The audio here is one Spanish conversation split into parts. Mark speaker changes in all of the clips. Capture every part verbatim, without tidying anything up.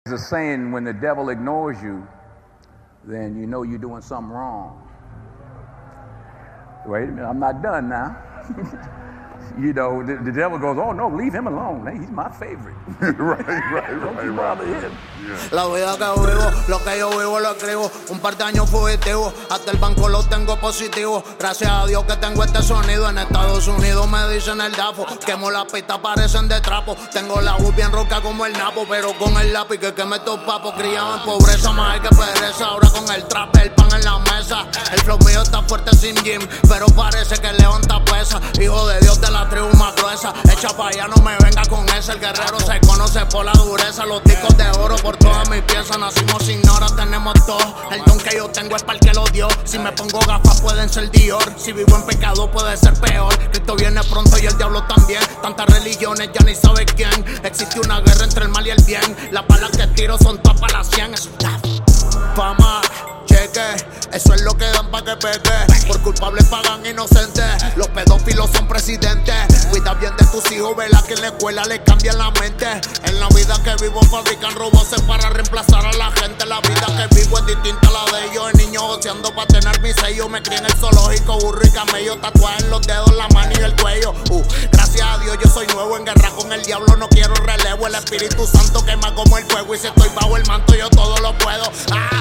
Speaker 1: There's a saying, when the devil ignores you, then you know you're doing something wrong. Wait a minute, I'm not done now. You know, the, the devil goes, oh no, leave him alone. Hey, he's my favorite.
Speaker 2: Right, right,
Speaker 1: Don't
Speaker 2: right,
Speaker 1: you
Speaker 2: right.
Speaker 1: bother him.
Speaker 2: Yeah.
Speaker 3: La vida que vivo, lo que yo vivo lo escribo. Un par de años fugitivo, hasta el banco lo tengo positivo. Gracias a Dios que tengo este sonido. En Estados Unidos me dicen el dafo. Quemo las pistas, parecen de trapo. Tengo la voz bien roca como el napo, pero con el lápiz que queme estos papos. Criado en pobreza, más hay que pereza. Ahora con el trap, el pan en la mesa. El flow mío está fuerte sin gym, pero parece que levanta pesa. Hijo de Dios de la tribu más gruesa. Echa pa' allá, no me venga con ese. El guerrero se conoce por la dureza. Los discos de oro por todas mis piezas. Nacimos sin hora, tenemos todo. El don que yo tengo es para el que lo dio. Si me pongo gafas pueden ser Dior. Si vivo en pecado puede ser peor. Cristo viene pronto y el diablo también. Tantas religiones ya ni sabe quién. Existe una guerra entre el mal y el bien. Las balas que tiro son todas para las cien. Eso ya. Fama, cheque, eso es lo que dan pa' que pegue. Por culpables pagan inocentes. Los pedófilos son presidentes. Cuida bien de tus hijos, vela que en la escuela le cambian la mente. En la vida que vivo fabrican robots para reemplazar a la gente. La vida que vivo es distinta a la de ellos. El niño goceando pa' tener mi sello. Me crié en el zoológico, burro y camello. Tatuaje en los dedos, la mano y el cuello. uh, Gracias a Dios yo soy nuevo en guerra con el diablo. No quiero relevo, el Espíritu Santo quema como el fuego. Y si estoy bajo el manto yo todo lo puedo. ah.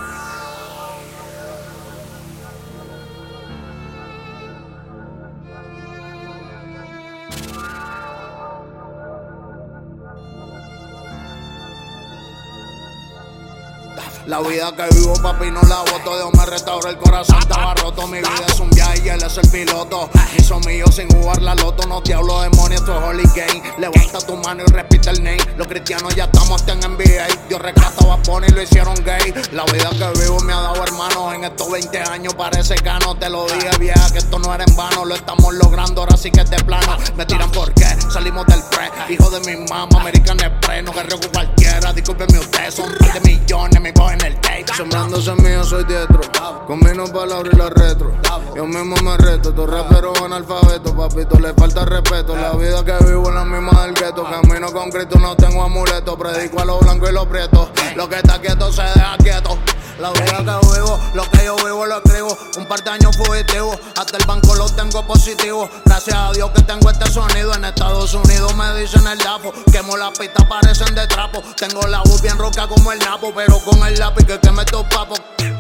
Speaker 3: La vida que vivo, papi, no la voto. Dios me restaura el corazón, estaba roto. Mi vida es un viaje y él es el piloto. Hizo mío sin jugar la loto. No te hablo demonios, esto es holy game. Levanta tu mano y repite el name. Los cristianos ya estamos hasta en N B A. Dios rescató a Bonnie y lo hicieron gay. La vida que vivo me ha dado hermanos. En estos veinte años parece cano. Te lo dije, vieja, que esto no era en vano. Lo estamos logrando, ahora sí que es de plano. Me tiran por qué, salimos del pre. Hijo de mi mamá, American Express. No guerrero con cualquiera, discúlpenme ustedes. Son un par de millones, me cogen el tape.
Speaker 4: Sembrando semillas soy diestro, combino palabras y la retro. Yo mismo me reto, estos raperos analfabetos, papito, le falta respeto. La vida que vivo es la misma del gueto. Camino con Cristo, no tengo amuleto. Predico a los blancos y los prietos. Lo que está quieto se deja quieto.
Speaker 3: La vida que vivo, lo que yo vivo lo escribo. Un par de años fugitivo, hasta el banco lo tengo positivo. Gracias a Dios que tengo este sonido. En Estados Unidos me dicen el dafo. Quemo las pistas, parecen de trapo. Tengo la voz bien roca como el napo, pero con el lápiz que queme estos papos.